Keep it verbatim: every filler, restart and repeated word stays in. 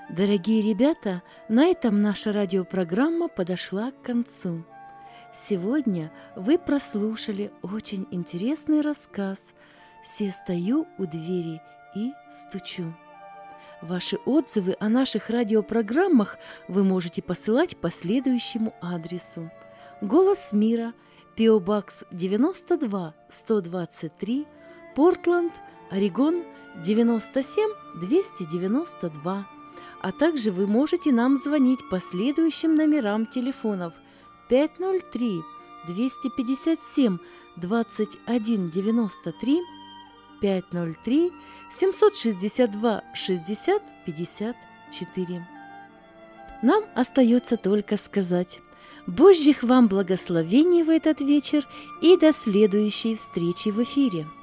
Дорогие ребята, на этом наша радиопрограмма подошла к концу. Сегодня вы прослушали очень интересный рассказ «Се стою у двери и стучу». Ваши отзывы о наших радиопрограммах вы можете посылать по следующему адресу: «Голос мира», пэ о Box девяносто два сто двадцать три, Портленд, Орегон девяносто семь двести девяносто два. А также вы можете нам звонить по следующим номерам телефонов: пять ноль три двести пятьдесят семь двадцать один девяносто три, пять ноль три семьсот шестьдесят два шестьдесят пятьдесят четыре. Нам остается только сказать: Божьих вам благословений в этот вечер и до следующей встречи в эфире.